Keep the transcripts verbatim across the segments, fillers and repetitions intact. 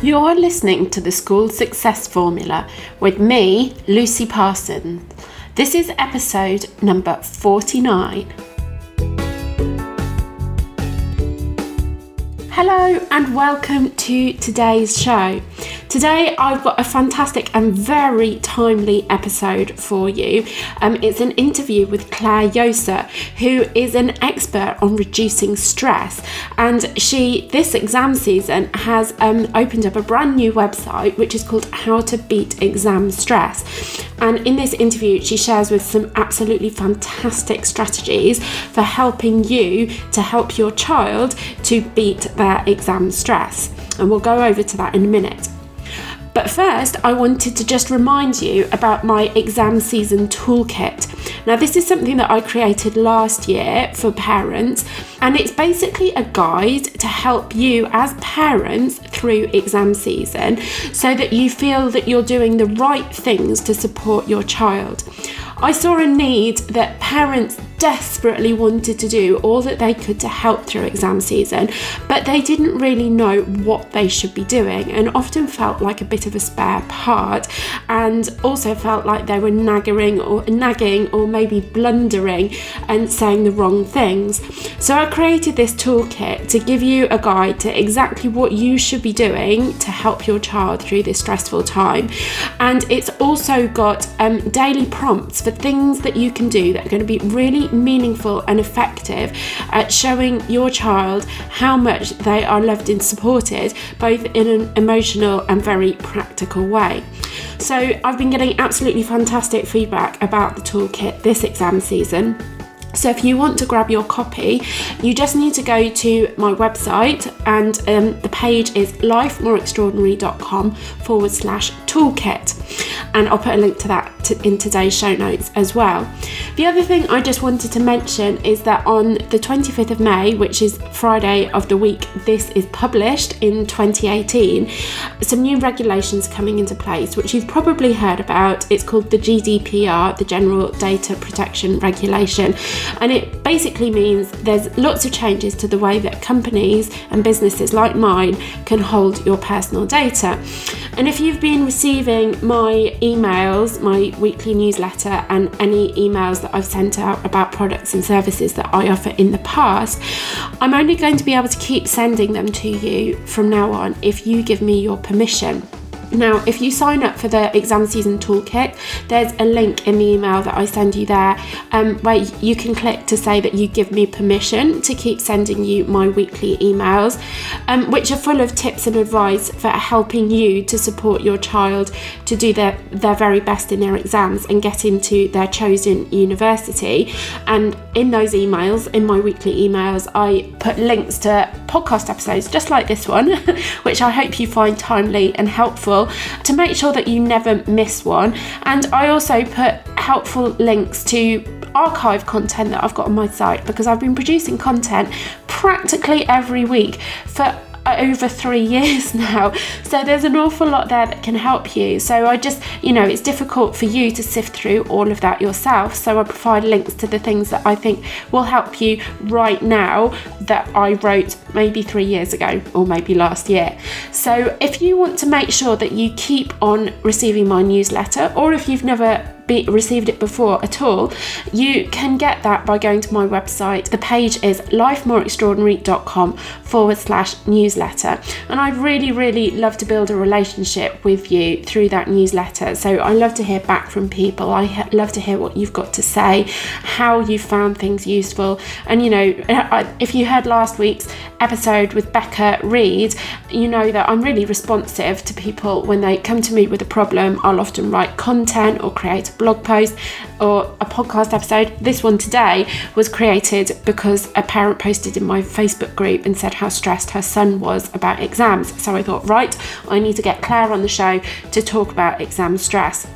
You're listening to the School Success Formula with me, Lucy Parsons. This is episode number forty-nine. Hello and welcome to today's show. Today I've got a fantastic and very timely episode for you. Um, it's an interview with Claire Yoser, who is an expert on reducing stress, and she, this exam season, has um, opened up a brand new website which is called How to Beat Exam Stress. And in this interview she shares with some absolutely fantastic strategies for helping you to help your child to beat their exam stress. And we'll go over to that in a minute. But first, I wanted to just remind you about my exam season toolkit. Now, this is something that I created last year for parents, and it's basically a guide to help you as parents through exam season so that you feel that you're doing the right things to support your child. I saw a need that parents desperately wanted to do all that they could to help through exam season, but they didn't really know what they should be doing and often felt like a bit of a spare part, and also felt like they were nagging or nagging or maybe blundering and saying the wrong things. So I created this toolkit to give you a guide to exactly what you should be doing to help your child through this stressful time. And it's also got um, daily prompts for things that you can do that are going to be really meaningful and effective at showing your child how much they are loved and supported, both in an emotional and very practical way. So I've been getting absolutely fantastic feedback about the toolkit this exam season. So if you want to grab your copy, you just need to go to my website, and um, the page is lifemoreextraordinary.com forward slash toolkit. And I'll put a link to that to, in today's show notes as well. The other thing I just wanted to mention is that on the twenty-fifth of May, which is Friday of the week this is published in twenty eighteen, some new regulations coming into place, which you've probably heard about. It's called the G D P R, the General Data Protection Regulation. And it basically means there's lots of changes to the way that companies and businesses like mine can hold your personal data. And if you've been receiving my emails, my weekly newsletter, and any emails that I've sent out about products and services that I offer in the past, I'm only going to be able to keep sending them to you from now on if you give me your permission. Now, if you sign up for the exam season toolkit, there's a link in the email that I send you there um, where you can click to say that you give me permission to keep sending you my weekly emails, um, which are full of tips and advice for helping you to support your child to do their, their very best in their exams and get into their chosen university. And in those emails, in my weekly emails, I put links to podcast episodes just like this one, which I hope you find timely and helpful to make sure that you never miss one. And I also put helpful links to archive content that I've got on my site, because I've been producing content practically every week for over three years now, so there's an awful lot there that can help you. So I just, you know, it's difficult for you to sift through all of that yourself, so I provide links to the things that I think will help you right now that I wrote maybe three years ago or maybe last year. So if you want to make sure that you keep on receiving my newsletter, or if you've never Be, received it before at all, you can get that by going to my website. The page is lifemoreextraordinary.com forward slash newsletter. And I'd really, really love to build a relationship with you through that newsletter. So I love to hear back from people. I ha- love to hear what you've got to say, how you found things useful. And, you know, if you heard last week's episode with Becca Reed, you know that I'm really responsive to people when they come to me with a problem. I'll often write content or create a blog post or a podcast episode. This one today was created because a parent posted in my Facebook group and said how stressed her son was about exams. So I thought, right, I need to get Claire on the show to talk about exam stress.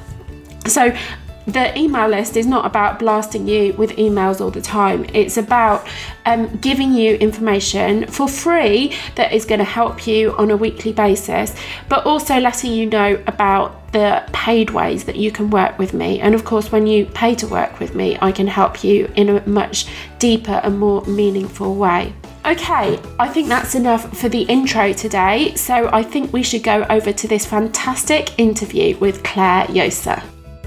So the email list is not about blasting you with emails all the time. It's about um, giving you information for free that is going to help you on a weekly basis, but also letting you know about the paid ways that you can work with me. And of course, when you pay to work with me, I can help you in a much deeper and more meaningful way. Okay, I think that's enough for the intro today, so I think we should go over to this fantastic interview with Claire Josa.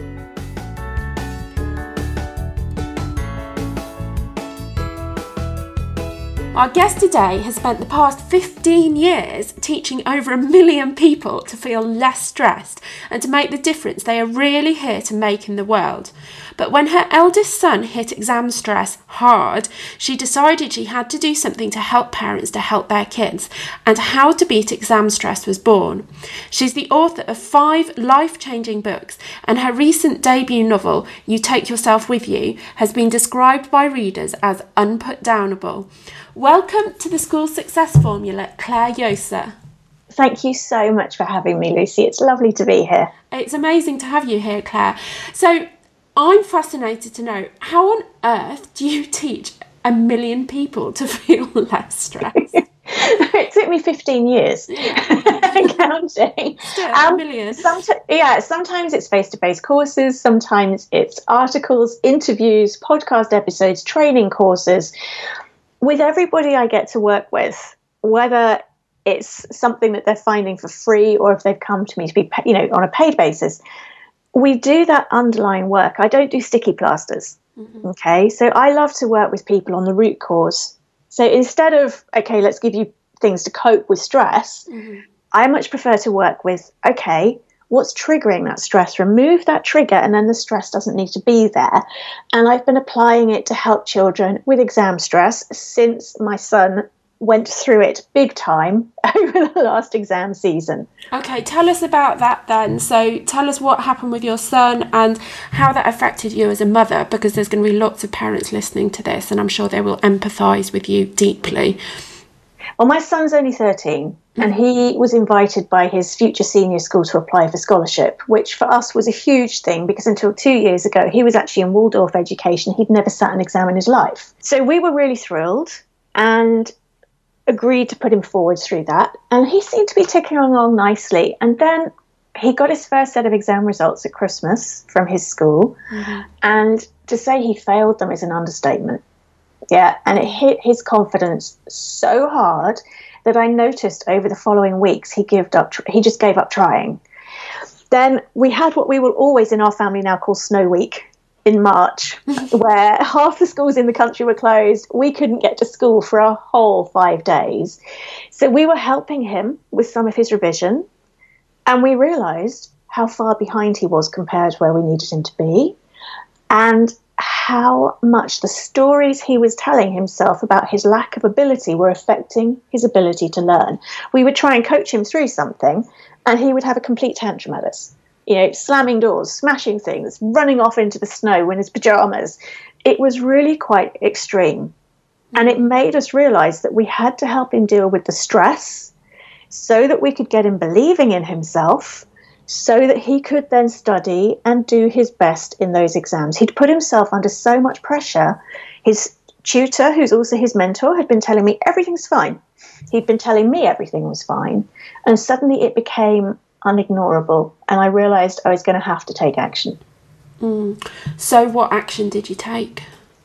Our guest today has spent the past fifteen years teaching over a million people to feel less stressed and to make the difference they are really here to make in the world. But when her eldest son hit exam stress hard, she decided she had to do something to help parents to help their kids, and How to Beat Exam Stress was born. She's the author of five life-changing books, and her recent debut novel, You Take Yourself With You, has been described by readers as unputdownable. Welcome to the School Success Formula, Claire Josa. Thank you so much for having me, Lucy. It's lovely to be here. It's amazing to have you here, Claire. So I'm fascinated to know, how on earth do you teach a million people to feel less stressed? It took me fifteen years counting. Still, um, a million. Someti- yeah, sometimes it's face-to-face courses, sometimes it's articles, interviews, podcast episodes, training courses. With everybody I get to work with, whether it's something that they're finding for free or if they've come to me to be, you know, on a paid basis, we do that underlying work. I don't do sticky plasters. Mm-hmm. Okay, so I love to work with people on the root cause. So instead of, okay, let's give you things to cope with stress, mm-hmm. I much prefer to work with, okay, what's triggering that stress? Remove that trigger and then the stress doesn't need to be there. And I've been applying it to help children with exam stress since my son went through it big time over the last exam season. Okay, tell us about that then. So tell us what happened with your son and how that affected you as a mother, because there's going to be lots of parents listening to this and I'm sure they will empathise with you deeply. Well, my son's only thirteen and he was invited by his future senior school to apply for scholarship, which for us was a huge thing because until two years ago, he was actually in Waldorf education. He'd never sat an exam in his life. So we were really thrilled and agreed to put him forward through that. And he seemed to be ticking along nicely. And then he got his first set of exam results at Christmas from his school. Mm-hmm. And to say he failed them is an understatement. Yeah, and it hit his confidence so hard that I noticed over the following weeks he gave up. He just gave up trying. Then we had what we will always in our family now call Snow Week in March, where half the schools in the country were closed. We couldn't get to school for a whole five days. So we were helping him with some of his revision, and we realised how far behind he was compared to where we needed him to be, and how much the stories he was telling himself about his lack of ability were affecting his ability to learn. We would try and coach him through something, and he would have a complete tantrum at us. You know, slamming doors, smashing things, running off into the snow in his pajamas. It was really quite extreme. And it made us realise that we had to help him deal with the stress so that we could get him believing in himself, so that he could then study and do his best in those exams. He'd put himself under so much pressure. His tutor, who's also his mentor, had been telling me everything's fine. He'd been telling me everything was fine. And suddenly it became unignorable. And I realised I was going to have to take action. Mm. So what action did you take?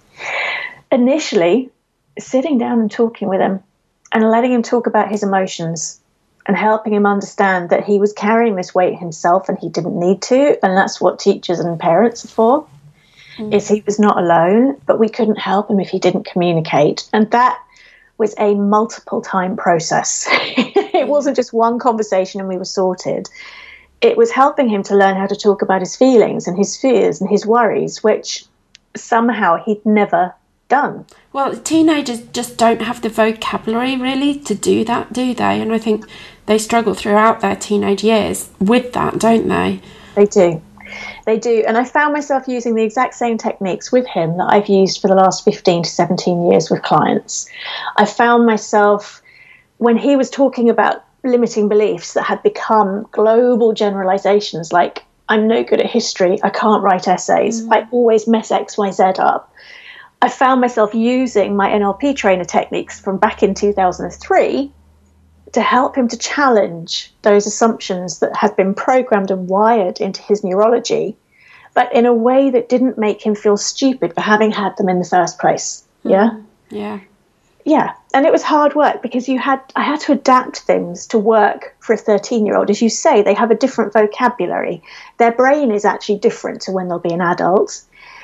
Initially, sitting down and talking with him and letting him talk about his emotions and helping him understand that he was carrying this weight himself and he didn't need to. And that's what teachers and parents are for, mm. is he was not alone, but we couldn't help him if he didn't communicate. And that was a multiple time process. It wasn't just one conversation and we were sorted. It was helping him to learn how to talk about his feelings and his fears and his worries, which somehow he'd never done. Well, teenagers just don't have the vocabulary really to do that, do they? And I think they struggle throughout their teenage years with that, don't they? They do. They do. And I found myself using the exact same techniques with him that I've used for the last fifteen to seventeen years with clients. I found myself, when he was talking about limiting beliefs that had become global generalizations, like I'm no good at history, I can't write essays, mm. I always mess X Y Z up. I found myself using my N L P trainer techniques from back in two thousand three to help him to challenge those assumptions that had been programmed and wired into his neurology, but in a way that didn't make him feel stupid for having had them in the first place. Yeah? Yeah. Yeah, and it was hard work because you had I had to adapt things to work for a thirteen-year-old. As you say, they have a different vocabulary. Their brain is actually different to when they'll be an adult.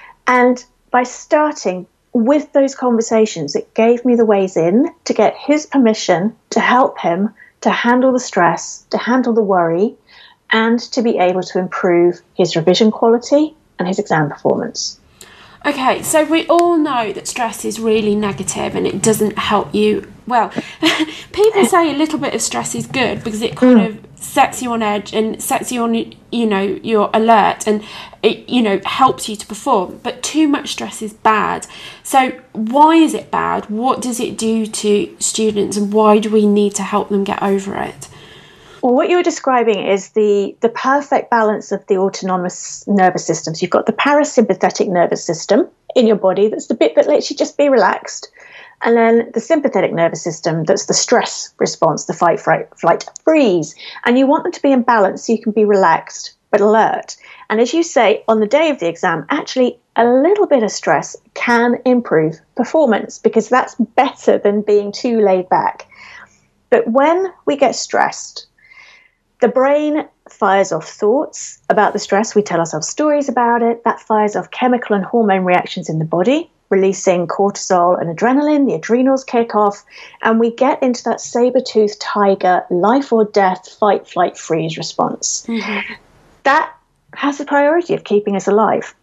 And by starting with those conversations, it gave me the ways in to get his permission to help him to handle the stress, to handle the worry, and to be able to improve his revision quality and his exam performance. Okay, so we all know that stress is really negative and it doesn't help you. Well, people say a little bit of stress is good because it kind mm. of sets you on edge and sets you on, you know, your alert, and it, you know, helps you to perform. But too much stress is bad. So why is it bad? What does it do to students, and why do we need to help them get over it? Well, what you were describing is the, the perfect balance of the autonomous nervous systems. You've got the parasympathetic nervous system in your body. That's the bit that lets you just be relaxed. And then the sympathetic nervous system, that's the stress response, the fight, fright, flight, freeze. And you want them to be in balance so you can be relaxed but alert. And as you say, on the day of the exam, actually a little bit of stress can improve performance because that's better than being too laid back. But when we get stressed, the brain fires off thoughts about the stress. We tell ourselves stories about it. That fires off chemical and hormone reactions in the body, releasing cortisol and adrenaline. The adrenals kick off, and we get into that saber-toothed tiger, life or death, fight, flight, freeze response. Mm-hmm. That has the priority of keeping us alive.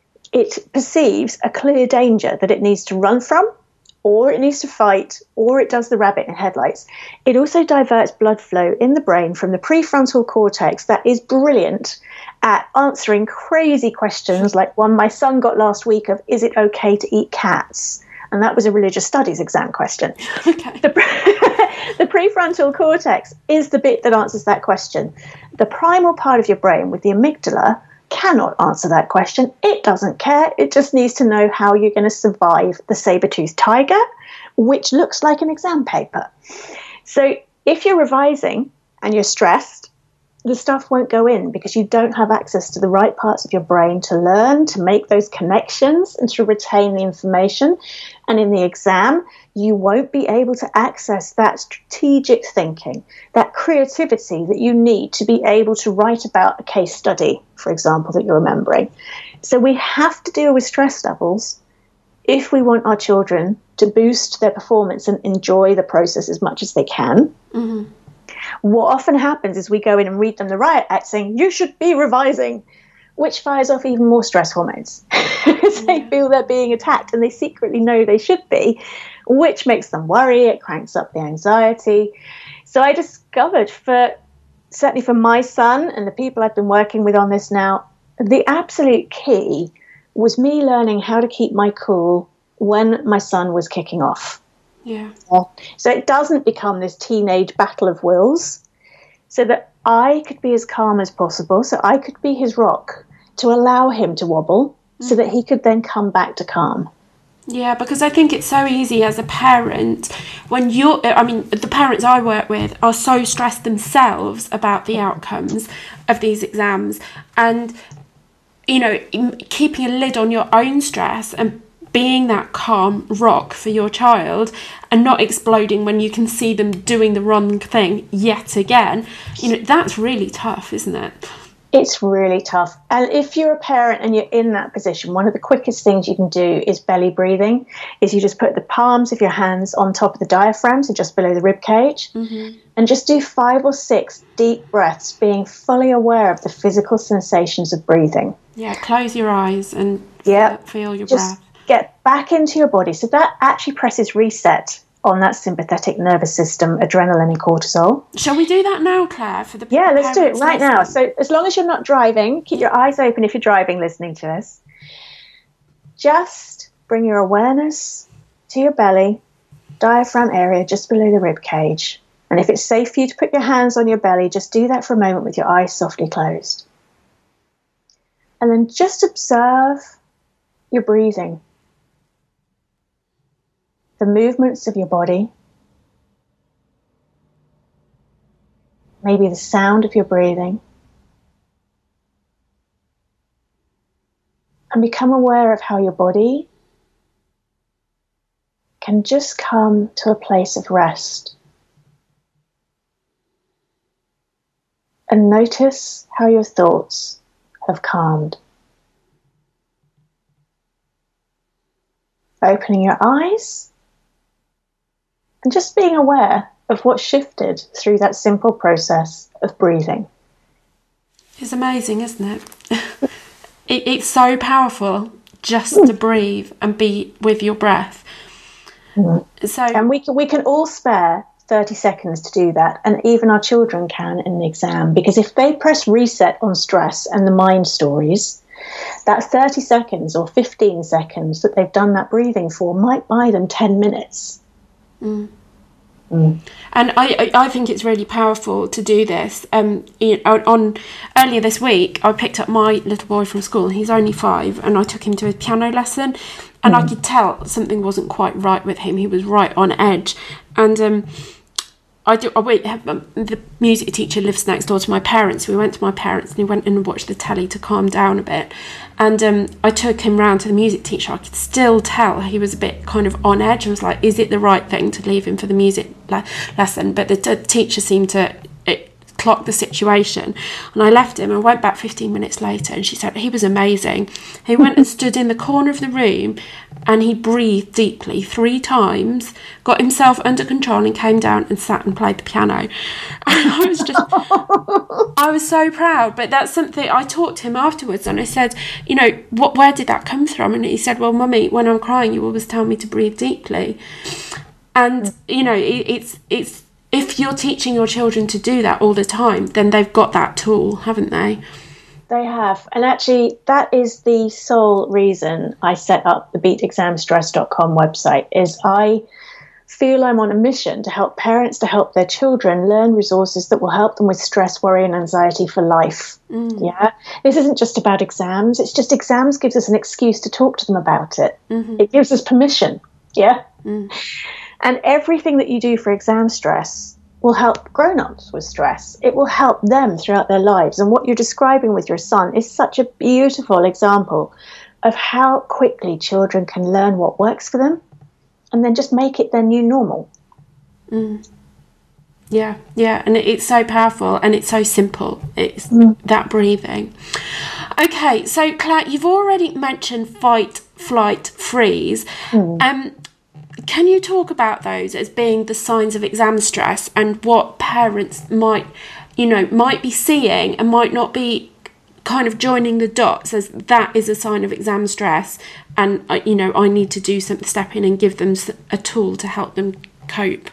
It perceives a clear danger that it needs to run from, or it needs to fight, or it does the rabbit in headlights. It also diverts blood flow in the brain from the prefrontal cortex that is brilliant at answering crazy questions like one my son got last week of, is it okay to eat cats? And that was a religious studies exam question. Okay. The, the prefrontal cortex is the bit that answers that question. The primal part of your brain with the amygdala cannot answer that question. It doesn't care. It just needs to know how you're going to survive the saber-toothed tiger, which looks like an exam paper. So if you're revising and you're stressed, the stuff won't go in because you don't have access to the right parts of your brain to learn, to make those connections and to retain the information. And in the exam, you won't be able to access that strategic thinking, that creativity that you need to be able to write about a case study, for example, that you're remembering. So we have to deal with stress levels if we want our children to boost their performance and enjoy the process as much as they can. Mm-hmm. What often happens is we go in and read them the riot act saying, you should be revising, which fires off even more stress hormones because they feel they're being attacked and they secretly know they should be, which makes them worry. It cranks up the anxiety. So I discovered, for certainly for my son and the people I've been working with on this now, the absolute key was me learning how to keep my cool when my son was kicking off. Yeah. So it doesn't become this teenage battle of wills, so that I could be as calm as possible, so I could be his rock to allow him to wobble, mm-hmm. so that he could then come back to calm. Yeah, because I think it's so easy as a parent when you're, I mean, the parents I work with are so stressed themselves about the outcomes of these exams, and, you know, keeping a lid on your own stress and being that calm rock for your child and not exploding when you can see them doing the wrong thing yet again, you know, that's really tough, isn't it? It's really tough. And if you're a parent and you're in that position, one of the quickest things you can do is belly breathing, is you just put the palms of your hands on top of the diaphragm, so just below the rib cage, mm-hmm. and just do five or six deep breaths, being fully aware of the physical sensations of breathing. Yeah, close your eyes and yep. feel your just breath. Get back into your body. So that actually presses reset on that sympathetic nervous system, adrenaline and cortisol. Shall we do that now, Claire? For the yeah, let's do it right listening. now. So as long as you're not driving, keep your eyes open if you're driving, listening to us. Just bring your awareness to your belly, diaphragm area just below the rib cage. And if it's safe for you to put your hands on your belly, just do that for a moment with your eyes softly closed. And then just observe your breathing. The movements of your body, maybe the sound of your breathing, and become aware of how your body can just come to a place of rest. And notice how your thoughts have calmed. Opening your eyes and just being aware of what shifted through that simple process of breathing. It's amazing, isn't it? it it's so powerful just mm. to breathe and be with your breath. Mm. So, and we can, we can all spare thirty seconds to do that, and even our children can in the exam, because if they press reset on stress and the mind stories, that thirty seconds or fifteen seconds that they've done that breathing for might buy them ten minutes. Mm. Mm. And I, I think it's really powerful to do this. Um, you know, on earlier this week, I picked up my little boy from school. He's only five, and I took him to a piano lesson, and mm. I could tell something wasn't quite right with him. He was right on edge, and um, I do. I wait. The music teacher lives next door to my parents. We went to my parents, and he went in and watched the telly to calm down a bit. And um, I took him round to the music teacher. I could still tell he was a bit kind of on edge. I was like, is it the right thing to leave him for the music le- lesson? But the t- teacher seemed to it, clock the situation. And I left him and went back fifteen minutes later, and she said, he was amazing. He went and stood in the corner of the room, and he breathed deeply three times, got himself under control, and came down and sat and played the piano. And I was just, I was so proud. But that's something I talked to him afterwards, and I said, you know, what, where did that come from? And he said, well, Mummy, when I'm crying, you always tell me to breathe deeply. And, you know, it, it's, it's, if you're teaching your children to do that all the time, then they've got that tool, haven't they? They have. And actually, that is the sole reason I set up the beat exam stress dot com website, is I feel I'm on a mission to help parents to help their children learn resources that will help them with stress, worry and anxiety for life. Mm. Yeah. This isn't just about exams. It's just exams gives us an excuse to talk to them about it. Mm-hmm. It gives us permission. Yeah. Mm. And everything that you do for exam stress will help grown-ups with stress. It will help them throughout their lives. And what you're describing with your son is such a beautiful example of how quickly children can learn what works for them and then just make it their new normal. Mm. Yeah, yeah. And it's so powerful and it's so simple. It's mm. that breathing. Okay, so Claire, you've already mentioned fight, flight, freeze. Mm. Um, Can you talk about those as being the signs of exam stress and what parents might, you know, might be seeing and might not be kind of joining the dots as that is a sign of exam stress, and, you know, I need to do something, step in and give them a tool to help them cope?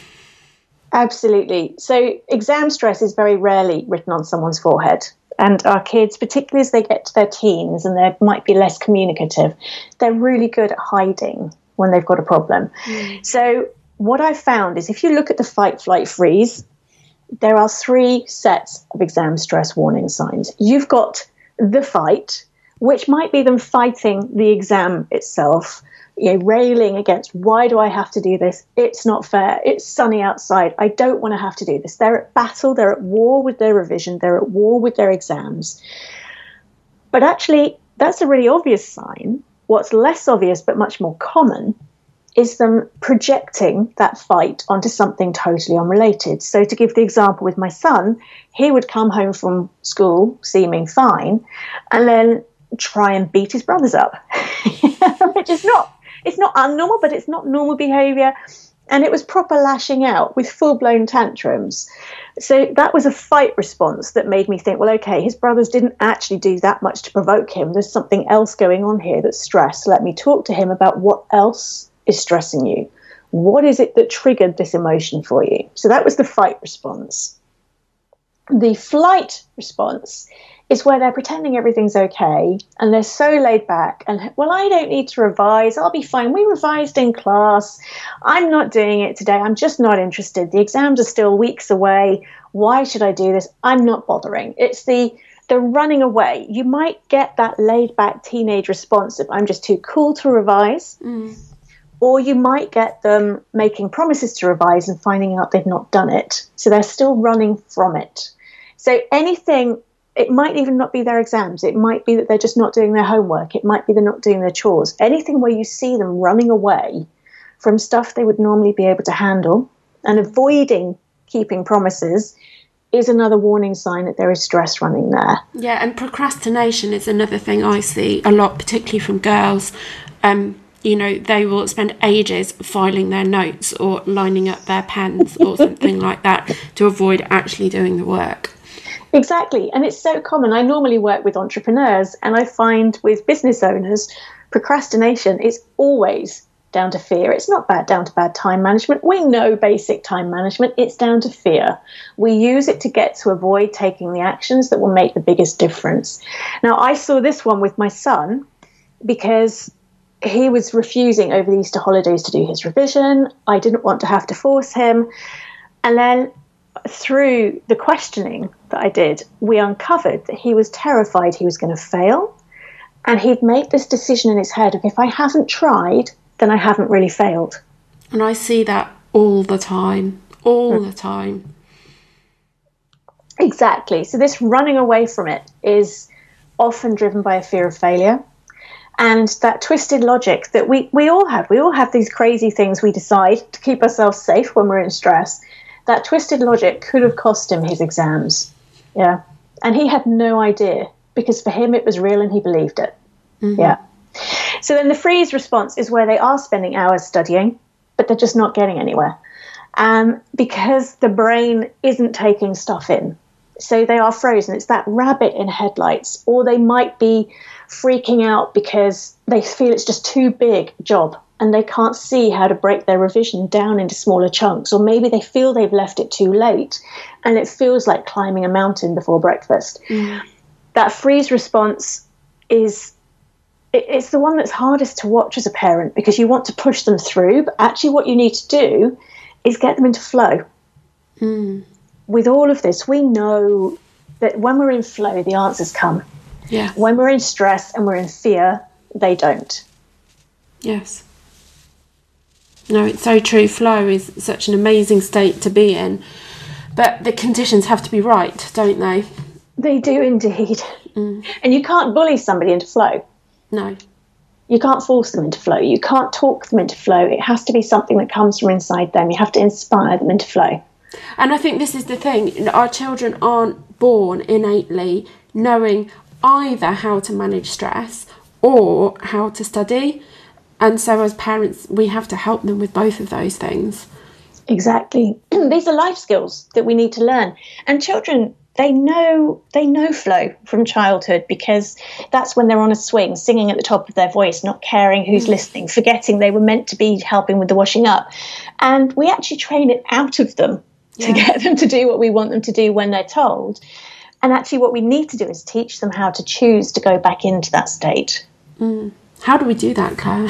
Absolutely. So exam stress is very rarely written on someone's forehead. And our kids, particularly as they get to their teens and they might be less communicative, they're really good at hiding when they've got a problem. Mm. So what I've found is if you look at the fight, flight, freeze, there are three sets of exam stress warning signs. You've got the fight, which might be them fighting the exam itself, you know, railing against, why do I have to do this? It's not fair. It's sunny outside. I don't want to have to do this. They're at battle. They're at war with their revision. They're at war with their exams. But actually, that's a really obvious sign. What's less obvious but much more common is them projecting that fight onto something totally unrelated. So to give the example with my son, he would come home from school seeming fine and then try and beat his brothers up, which is not, it's not unnormal, but it's not normal behaviour. And it was proper lashing out with full-blown tantrums. So that was a fight response that made me think, well, okay, his brothers didn't actually do that much to provoke him. There's something else going on here that's stress. Let me talk to him about what else is stressing you. What is it that triggered this emotion for you? So that was the fight response. The flight response is where they're pretending everything's okay and they're so laid back and, well, I don't need to revise. I'll be fine. We revised in class. I'm not doing it today. I'm just not interested. The exams are still weeks away. Why should I do this? I'm not bothering. It's the the running away. You might get that laid back teenage response of, I'm just too cool to revise. Mm. Or you might get them making promises to revise and finding out they've not done it. So they're still running from it. So anything, it might even not be their exams. It might be that they're just not doing their homework. It might be they're not doing their chores. Anything where you see them running away from stuff they would normally be able to handle, and avoiding keeping promises is another warning sign that there is stress running there. Yeah, and procrastination is another thing I see a lot, particularly from girls. Um, you know, they will spend ages filing their notes or lining up their pens or something like that to avoid actually doing the work. Exactly. And it's so common. I normally work with entrepreneurs, and I find with business owners, procrastination is always down to fear. It's not bad down to bad time management. We know basic time management. It's down to fear. We use it to get to avoid taking the actions that will make the biggest difference. Now, I saw this one with my son because he was refusing over the Easter holidays to do his revision. I didn't want to have to force him. And then through the questioning that I did, we uncovered that he was terrified he was going to fail. And he'd made this decision in his head of, if I haven't tried, then I haven't really failed. And I see that all the time, all mm. the time. Exactly. So this running away from it is often driven by a fear of failure. And that twisted logic that we, we all have. We all have these crazy things we decide to keep ourselves safe when we're in stress. That twisted logic could have cost him his exams. Yeah. And he had no idea, because for him it was real and he believed it. Mm-hmm. Yeah. So then the freeze response is where they are spending hours studying, but they're just not getting anywhere um, because the brain isn't taking stuff in. So they are frozen. It's that rabbit in headlights, or they might be freaking out because they feel it's just too big a job and they can't see how to break their revision down into smaller chunks. Or maybe they feel they've left it too late and it feels like climbing a mountain before breakfast. Mm. That freeze response is... it's the one that's hardest to watch as a parent, because you want to push them through, but actually what you need to do is get them into flow. Mm. With all of this, we know that when we're in flow, the answers come. Yeah. When we're in stress and we're in fear, they don't. Yes. No, it's so true. Flow is such an amazing state to be in, but the conditions have to be right, don't they? They do indeed. Mm. And you can't bully somebody into flow. No. You can't force them into flow. You can't talk them into flow. It has to be something that comes from inside them. You have to inspire them into flow. And I think this is the thing. Our children aren't born innately knowing either how to manage stress or how to study. And so as parents, we have to help them with both of those things. Exactly. These are life skills that we need to learn. And children... They know they know flow from childhood, because that's when they're on a swing, singing at the top of their voice, not caring who's listening, forgetting they were meant to be helping with the washing up. And we actually train it out of them yeah. to get them to do what we want them to do when they're told. And actually what we need to do is teach them how to choose to go back into that state. Mm. How do we do that, Claire?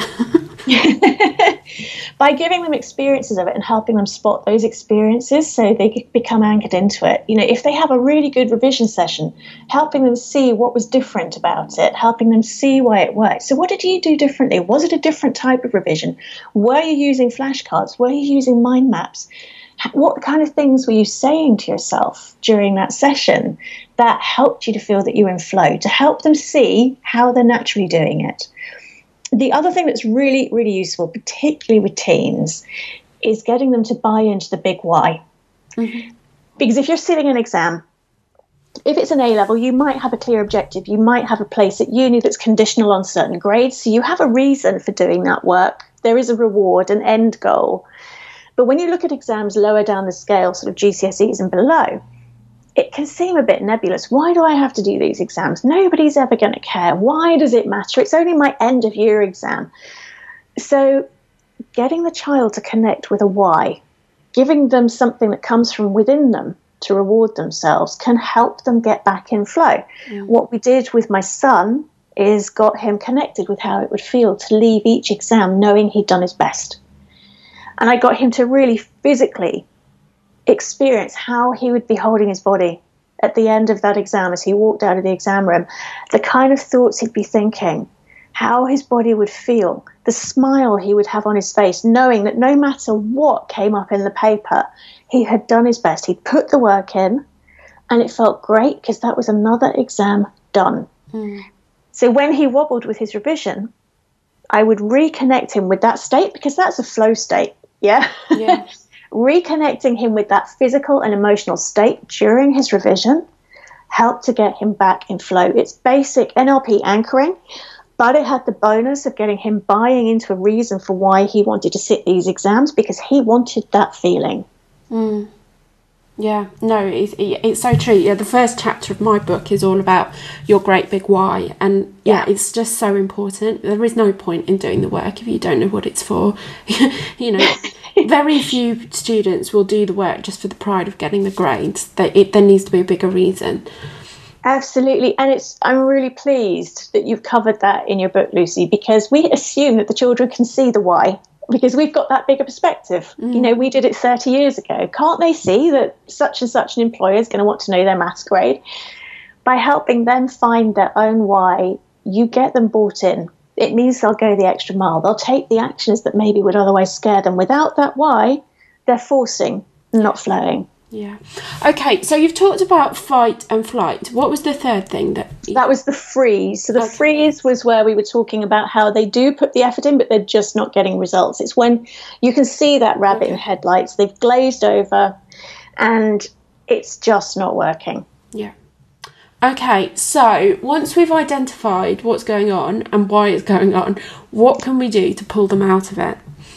By giving them experiences of it and helping them spot those experiences so they become anchored into it. You know, if they have a really good revision session, helping them see what was different about it, helping them see why it worked. So what did you do differently? Was it a different type of revision? Were you using flashcards? Were you using mind maps? What kind of things were you saying to yourself during that session that helped you to feel that you're in flow, to help them see how they're naturally doing it? The other thing that's really, really useful, particularly with teens, is getting them to buy into the big why. Mm-hmm. Because if you're sitting an exam, if it's an A-level, you might have a clear objective. You might have a place at uni that's conditional on certain grades. So you have a reason for doing that work. There is a reward, an end goal. But when you look at exams lower down the scale, sort of G C S Es and below, it can seem a bit nebulous. Why do I have to do these exams? Nobody's ever going to care. Why does it matter? It's only my end of year exam. So getting the child to connect with a why, giving them something that comes from within them to reward themselves, can help them get back in flow. Mm. What we did with my son is got him connected with how it would feel to leave each exam knowing he'd done his best. And I got him to really physically experience how he would be holding his body at the end of that exam as he walked out of the exam room, the kind of thoughts he'd be thinking, how his body would feel, the smile he would have on his face, knowing that no matter what came up in the paper, he had done his best. He'd put the work in, and it felt great because that was another exam done. Mm. So when he wobbled with his revision, I would reconnect him with that state, because that's a flow state. Yeah. Yeah. Reconnecting him with that physical and emotional state during his revision helped to get him back in flow. It's basic N L P anchoring, but it had the bonus of getting him buying into a reason for why he wanted to sit these exams, because he wanted that feeling. Mm. Yeah, no, it's, it's so true. Yeah, the first chapter of my book is all about your great big why. And yeah, yeah, it's just so important. There is no point in doing the work if you don't know what it's for. You know, very few students will do the work just for the pride of getting the grades. That it, there needs to be a bigger reason. Absolutely. And it's I'm really pleased that you've covered that in your book, Lucy, because we assume that the children can see the why, because we've got that bigger perspective. Mm. You know, we did it thirty years ago. Can't they see that such and such an employer is going to want to know their maths grade? By helping them find their own why, you get them bought in. It means they'll go the extra mile. They'll take the actions that maybe would otherwise scare them. Without that why, they're forcing, not flowing. Yeah. Okay, so you've talked about fight and flight. What was the third thing that... You... That was the freeze. So the okay. freeze was where we were talking about how they do put the effort in, but they're just not getting results. It's when you can see that rabbit okay. in headlights. They've glazed over and it's just not working. Yeah. Okay, so once we've identified what's going on and why it's going on, what can we do to pull them out of it?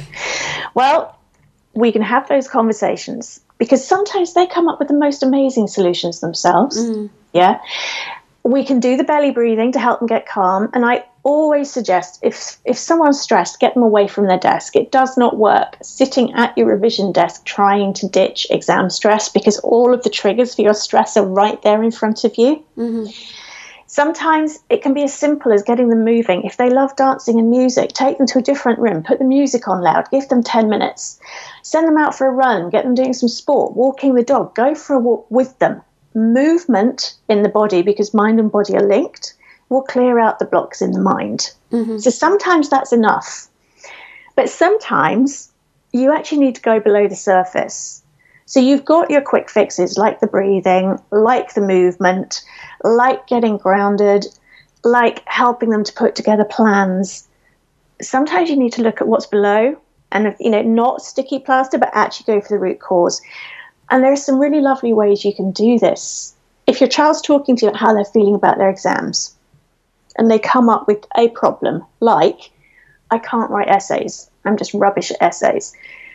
Well, we can have those conversations, because sometimes they come up with the most amazing solutions themselves. Mm. Yeah. We can do the belly breathing to help them get calm. And I always suggest if if someone's stressed, get them away from their desk. It does not work sitting at your revision desk trying to ditch exam stress, because all of the triggers for your stress are right there in front of you. Mm-hmm. Sometimes it can be as simple as getting them moving. If they love dancing and music, take them to a different room, put the music on loud, give them ten minutes, send them out for a run, get them doing some sport, walking the dog, go for a walk with them. Movement in the body, because mind and body are linked, will clear out the blocks in the mind. Mm-hmm. So sometimes that's enough. But sometimes you actually need to go below the surface. So you've got your quick fixes like the breathing, like the movement, like getting grounded, like helping them to put together plans. Sometimes you need to look at what's below and, you know, not sticky plaster, but actually go for the root cause. And there are some really lovely ways you can do this. If your child's talking to you about how they're feeling about their exams and they come up with a problem like, I can't write essays, I'm just rubbish at essays.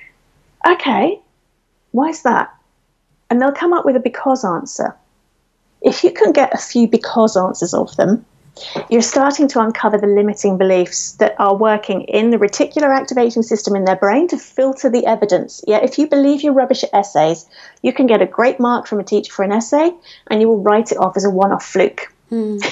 Okay. Why is that? And they'll come up with a because answer. If you can get a few because answers of them, you're starting to uncover the limiting beliefs that are working in the reticular activating system in their brain to filter the evidence. Yeah, if you believe you're rubbish at essays, you can get a great mark from a teacher for an essay and you will write it off as a one-off fluke. Mm.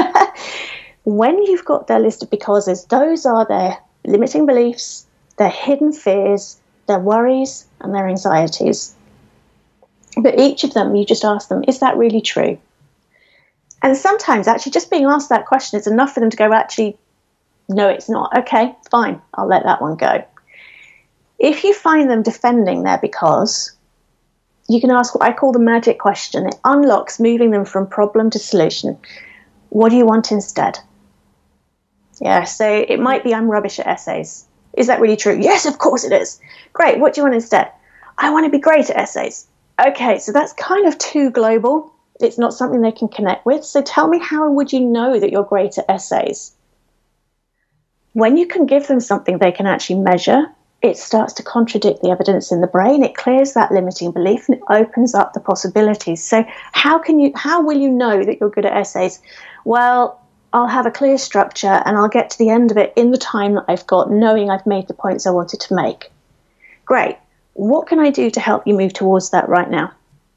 When you've got their list of becauses, those are their limiting beliefs, their hidden fears, their worries, and their anxieties. But each of them, you just ask them, is that really true? And sometimes actually just being asked that question is enough for them to go, actually, no, it's not. Okay, fine, I'll let that one go. If you find them defending their because, you can ask what I call the magic question. It unlocks moving them from problem to solution. What do you want instead? Yeah, so it might be I'm rubbish at essays. Is that really true? Yes, of course it is. Great. What do you want instead? I want to be great at essays. Okay, so that's kind of too global. It's not something they can connect with. So tell me, how would you know that you're great at essays? When you can give them something they can actually measure, it starts to contradict the evidence in the brain. It clears that limiting belief and it opens up the possibilities. So how can you, how will you know that you're good at essays? Well, I'll have a clear structure and I'll get to the end of it in the time that I've got, knowing I've made the points I wanted to make. Great. What can I do to help you move towards that right now?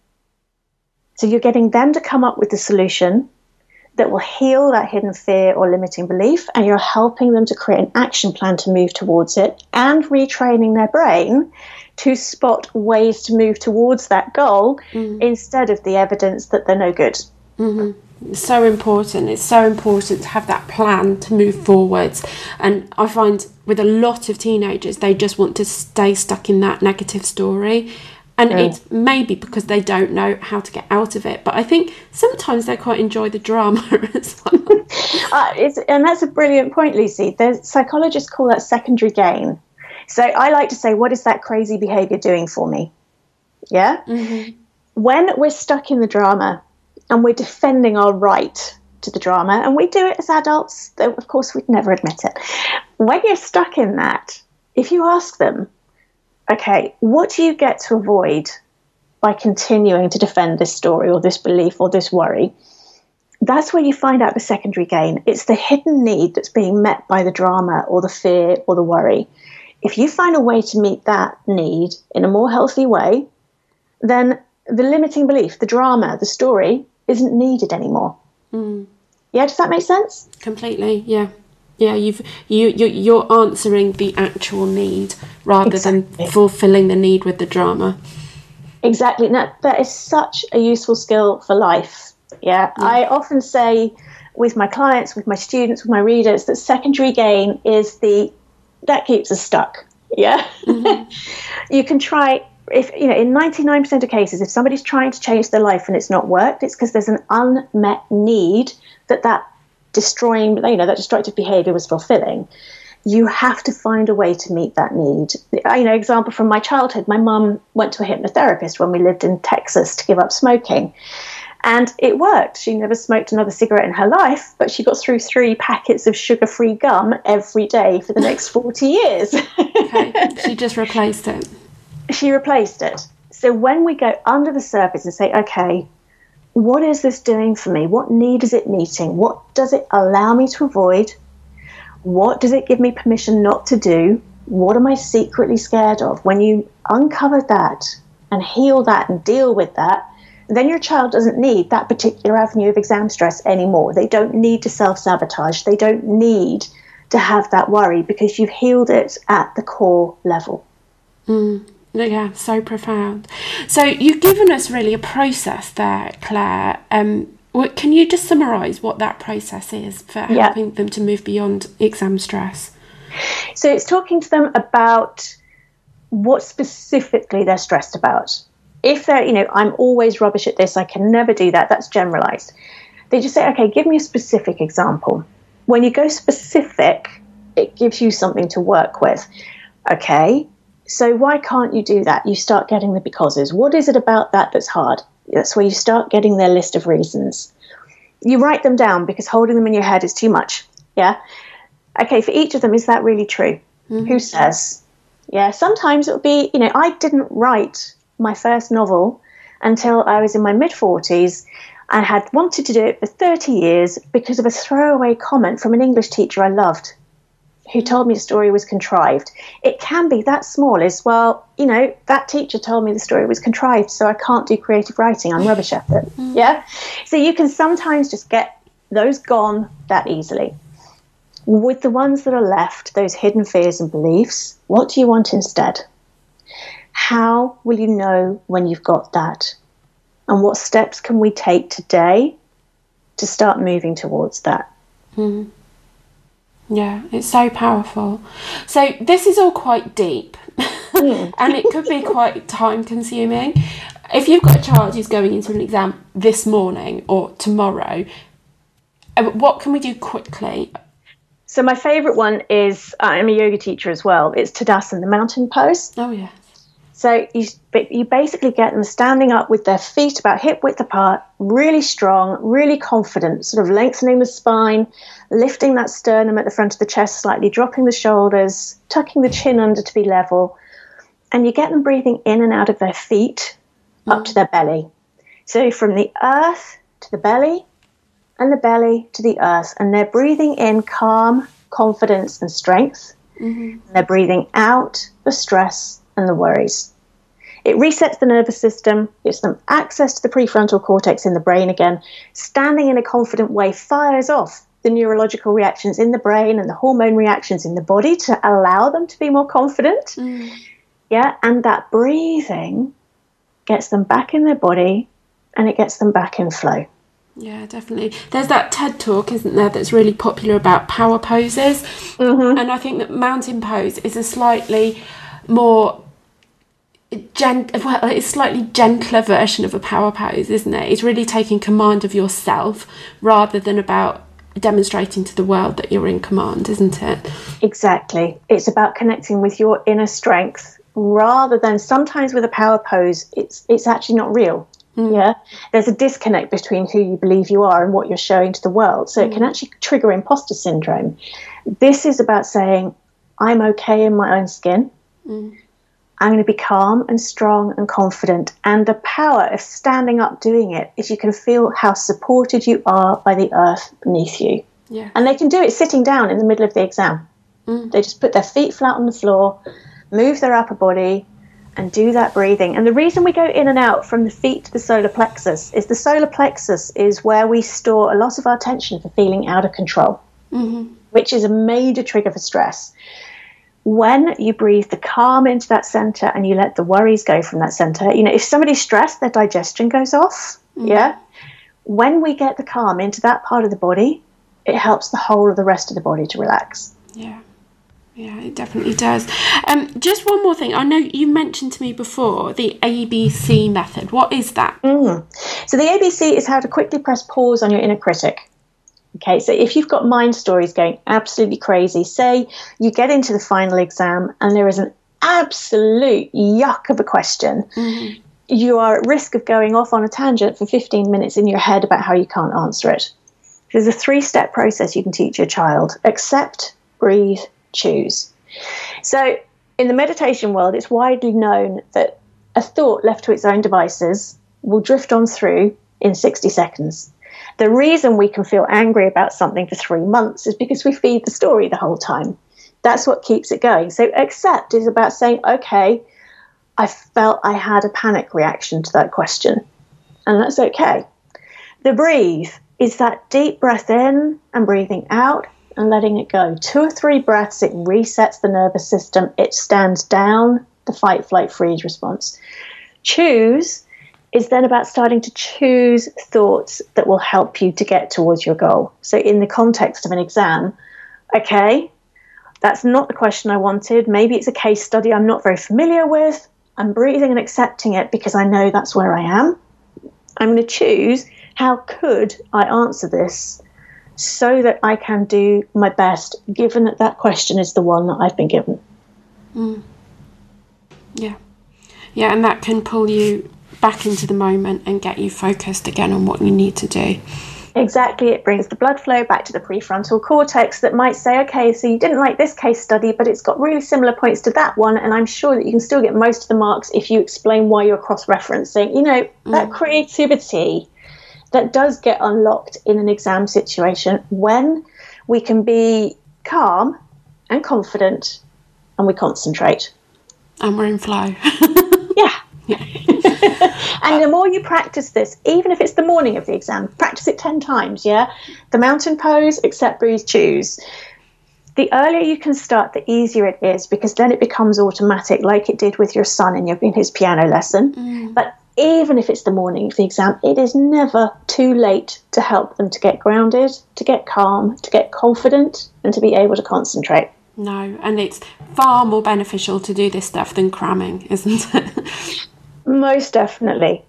So you're getting them to come up with the solution that will heal that hidden fear or limiting belief, and you're helping them to create an action plan to move towards it and retraining their brain to spot ways to move towards that goal mm. instead of the evidence that they're no good. Mm-hmm. It's so important. It's so important to have that plan to move forwards. And I find with a lot of teenagers, they just want to stay stuck in that negative story. And Mm. it's maybe because they don't know how to get out of it. But I think sometimes they quite enjoy the drama as well. uh, it's, and that's a brilliant point, Lucy. The psychologists call that secondary gain. So I like to say, what is that crazy behaviour doing for me? Yeah? Mm-hmm. When we're stuck in the drama and we're defending our right to the drama, and we do it as adults, though of course we'd never admit it. When you're stuck in that, if you ask them, okay, what do you get to avoid by continuing to defend this story or this belief or this worry? That's where you find out the secondary gain. It's the hidden need that's being met by the drama or the fear or the worry. If you find a way to meet that need in a more healthy way, then the limiting belief, the drama, the story isn't needed anymore. Mm. Yeah, does that make sense? Completely, yeah. Yeah, you've you you you're answering the actual need rather Exactly. than fulfilling the need with the drama. Exactly. Now, that is such a useful skill for life. Yeah? yeah. I often say with my clients, with my students, with my readers, that secondary gain is the that keeps us stuck. Yeah. Mm-hmm. You can try if you know in ninety-nine percent of cases, if somebody's trying to change their life and it's not worked, it's because there's an unmet need that that destroying, you know, that destructive behavior was fulfilling. You have to find a way to meet that need. You know, example from my childhood, my mum went to a hypnotherapist when we lived in Texas to give up smoking. And it worked. She never smoked another cigarette in her life, but she got through three packets of sugar-free gum every day for the next forty years. Okay, she just replaced it. She replaced it. So when we go under the surface and say, okay, what is this doing for me? What need is it meeting? What does it allow me to avoid? What does it give me permission not to do? What am I secretly scared of? When you uncover that and heal that and deal with that, then your child doesn't need that particular avenue of exam stress anymore. They don't need to self-sabotage. They don't need to have that worry because you've healed it at the core level. Mm. Yeah, so profound. So you've given us really a process there, Claire. Um, what, can you just summarise what that process is for yeah. helping them to move beyond exam stress? So it's talking to them about what specifically they're stressed about. If they're, you know, I'm always rubbish at this, I can never do that, that's generalised. They just say, okay, give me a specific example. When you go specific, it gives you something to work with. Okay, so why can't you do that? You start getting the becauses. What is it about that that's hard? That's where you start getting their list of reasons. You write them down because holding them in your head is too much. Yeah. Okay, for each of them, is that really true? Mm-hmm. Who says? Yeah, sometimes it'll be, you know, I didn't write my first novel until I was in my mid-forties. I had wanted to do it for thirty years because of a throwaway comment from an English teacher I loved, who told me the story was contrived. It can be that small as, well, you know, that teacher told me the story was contrived, so I can't do creative writing. I'm rubbish at it. Mm. Yeah? So you can sometimes just get those gone that easily. With the ones that are left, those hidden fears and beliefs, what do you want instead? How will you know when you've got that? And what steps can we take today to start moving towards that? Mm. Yeah, it's so powerful. So this is all quite deep mm. and it could be quite time consuming. If you've got a child who's going into an exam this morning or tomorrow, what can we do quickly? So my favourite one is, uh, I'm a yoga teacher as well, it's Tadasana, the mountain pose. Oh, yeah. So you you basically get them standing up with their feet about hip width apart, really strong, really confident, sort of lengthening the spine, lifting that sternum at the front of the chest slightly, dropping the shoulders, tucking the chin under to be level. And you get them breathing in and out of their feet mm. up to their belly. So from the earth to the belly and the belly to the earth. And they're breathing in calm, confidence and strength. Mm-hmm. And they're breathing out the stress and the worries. It resets the nervous system, gives them access to the prefrontal cortex in the brain again. Standing in a confident way fires off the neurological reactions in the brain and the hormone reactions in the body to allow them to be more confident. Mm. Yeah, and that breathing gets them back in their body and it gets them back in flow. Yeah, definitely. There's that TED talk, isn't there, that's really popular about power poses. Mm-hmm. And I think that mountain pose is a slightly more gent- well, it's a slightly gentler version of a power pose, isn't it? It's really taking command of yourself rather than about demonstrating to the world that you're in command, isn't it? Exactly. It's about connecting with your inner strength rather than sometimes with a power pose, it's it's actually not real. Mm. Yeah, there's a disconnect between who you believe you are and what you're showing to the world. So mm. it can actually trigger imposter syndrome. This is about saying, I'm okay in my own skin. Mm. I'm going to be calm and strong and confident. And the power of standing up doing it is you can feel how supported you are by the earth beneath you. Yeah. And they can do it sitting down in the middle of the exam. Mm. They just put their feet flat on the floor, move their upper body, and do that breathing. And the reason we go in and out from the feet to the solar plexus is the solar plexus is where we store a lot of our tension for feeling out of control, mm-hmm. which is a major trigger for stress. When you breathe the calm into that center and you let the worries go from that center, you know, if somebody's stressed, their digestion goes off. Mm-hmm. Yeah. When we get the calm into that part of the body, it helps the whole of the rest of the body to relax. Yeah. Yeah, it definitely does. Um, just one more thing. I know you mentioned to me before the A B C method. What is that? Mm. So the A B C is how to quickly press pause on your inner critic. Okay, so if you've got mind stories going absolutely crazy, say you get into the final exam and there is an absolute yuck of a question, mm-hmm. you are at risk of going off on a tangent for fifteen minutes in your head about how you can't answer it. There's a three-step process you can teach your child. Accept, breathe, choose. So in the meditation world, it's widely known that a thought left to its own devices will drift on through in sixty seconds. The reason we can feel angry about something for three months is because we feed the story the whole time. That's what keeps it going. So accept is about saying, okay, I felt I had a panic reaction to that question, and that's okay. The breathe is that deep breath in and breathing out and letting it go. Two or three breaths, it resets the nervous system. It stands down the fight, flight, freeze response. Choose is then about starting to choose thoughts that will help you to get towards your goal. So in the context of an exam, okay, that's not the question I wanted. Maybe it's a case study I'm not very familiar with. I'm breathing and accepting it because I know that's where I am. I'm going to choose how could I answer this so that I can do my best, given that that question is the one that I've been given. Mm. Yeah. Yeah, and that can pull you back into the moment and get you focused again on what you need to do. Exactly. It brings the blood flow back to the prefrontal cortex that might say, okay, so you didn't like this case study, but it's got really similar points to that one, and I'm sure that you can still get most of the marks if you explain why you're cross-referencing. You know, mm. that creativity that does get unlocked in an exam situation when we can be calm and confident and we concentrate. And we're in flow. Yeah. Yeah. And the more you practice this, even if it's the morning of the exam, practice it ten times, yeah? The mountain pose, accept, breathe, choose. The earlier you can start, the easier it is, because then it becomes automatic, like it did with your son in, your, in his piano lesson. Mm. But even if it's the morning of the exam, it is never too late to help them to get grounded, to get calm, to get confident, and to be able to concentrate. No, and it's far more beneficial to do this stuff than cramming, isn't it? Most definitely.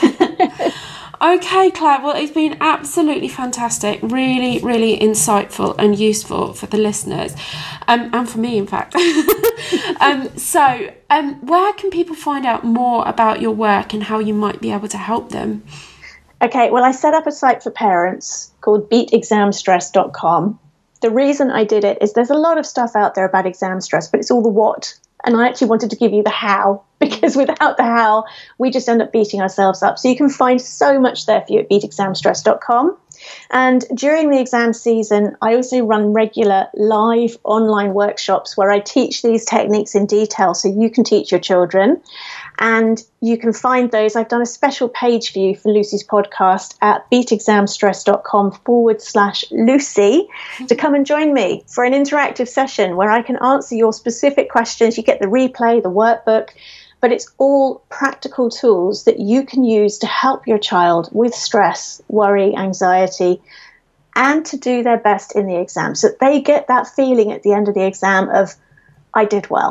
Okay, Claire, well, it's been absolutely fantastic, really, really insightful and useful for the listeners, um, and for me, in fact. um, so, um, where can people find out more about your work and how you might be able to help them? Okay, well, I set up a site for parents called beat exam stress dot com. The reason I did it is there's a lot of stuff out there about exam stress, but it's all the what. And I actually wanted to give you the how, because without the how, we just end up beating ourselves up. So you can find so much there for you at beat exam stress dot com. And during the exam season, I also run regular live online workshops where I teach these techniques in detail so you can teach your children. And you can find those. I've done a special page for you for Lucy's podcast at beat exam stress dot com forward slash Lucy to come and join me for an interactive session where I can answer your specific questions. You get the replay, the workbook, but it's all practical tools that you can use to help your child with stress, worry, anxiety, and to do their best in the exam so that they get that feeling at the end of the exam of, I did well.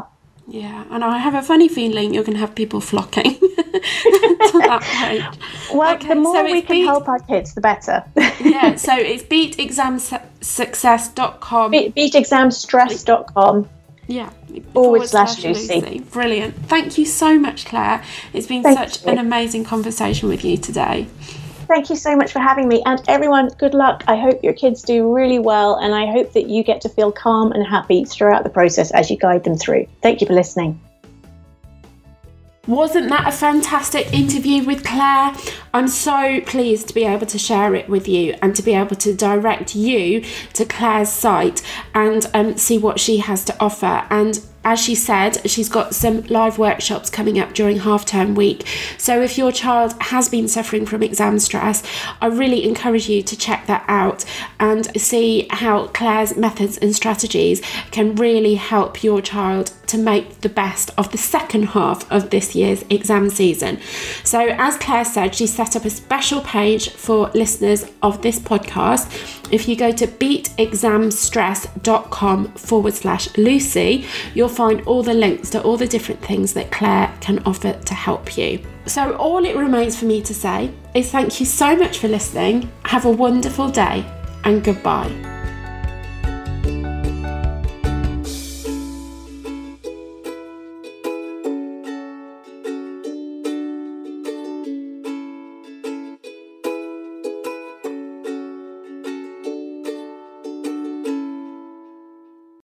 Yeah, and I have a funny feeling you're going to have people flocking to that page. Well, okay, the more so we can beat, help our kids, the better. yeah, so it's beat exam success dot com. Beat, beat exam stress dot com. Yeah. Forward, forward slash, slash Lucy. Lucy. Brilliant. Thank you so much, Claire. It's been Thank such you. an amazing conversation with you today. Thank you so much for having me. And everyone, good luck. I hope your kids do really well. And I hope that you get to feel calm and happy throughout the process as you guide them through. Thank you for listening. Wasn't that a fantastic interview with Claire? I'm so pleased to be able to share it with you and to be able to direct you to Claire's site and um, see what she has to offer. And as she said, she's got some live workshops coming up during half-term week. So if your child has been suffering from exam stress, I really encourage you to check that out and see how Claire's methods and strategies can really help your child to make the best of the second half of this year's exam season. So as Claire said, she set up a special page for listeners of this podcast. If you go to beat exam stress dot com forward slash Lucy, you'll find all the links to all the different things that Claire can offer to help you. So all it remains for me to say is thank you so much for listening. Have a wonderful day and goodbye.